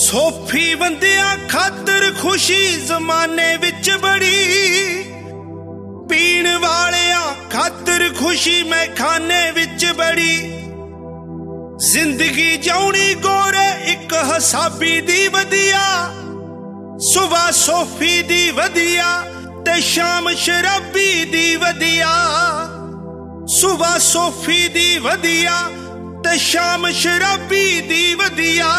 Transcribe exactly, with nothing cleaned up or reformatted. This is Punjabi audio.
ਸੋਫੀ ਬੰਦਿਆਂ ਖਾਤਰ ਖੁਸ਼ੀ ਜ਼ਮਾਨੇ ਵਿੱਚ ਬੜੀ, ਪੀਣ ਵਾਲਿਆਂ ਖਾਤਰ ਖੁਸ਼ੀ ਮੈਖਾਨੇ ਵਿੱਚ ਬੜੀ। ਜ਼ਿੰਦਗੀ ਜਿਉਣੀ ਗੋਰੇ ਇੱਕ ਹਸਾਬੀ ਦੀ ਵਧੀਆ, ਸੁਬਹ ਸੋਫੀ ਦੀ ਵਧੀਆ ਤੇ ਸ਼ਾਮ ਸ਼ਰਾਬੀ ਦੀ ਵਧੀਆ। ਸੁਬਹ ਸੋਫੀ ਦੀ ਵਧੀਆ ਤੇ ਸ਼ਾਮ ਸ਼ਰਾਬੀ ਦੀ ਵਧੀਆ।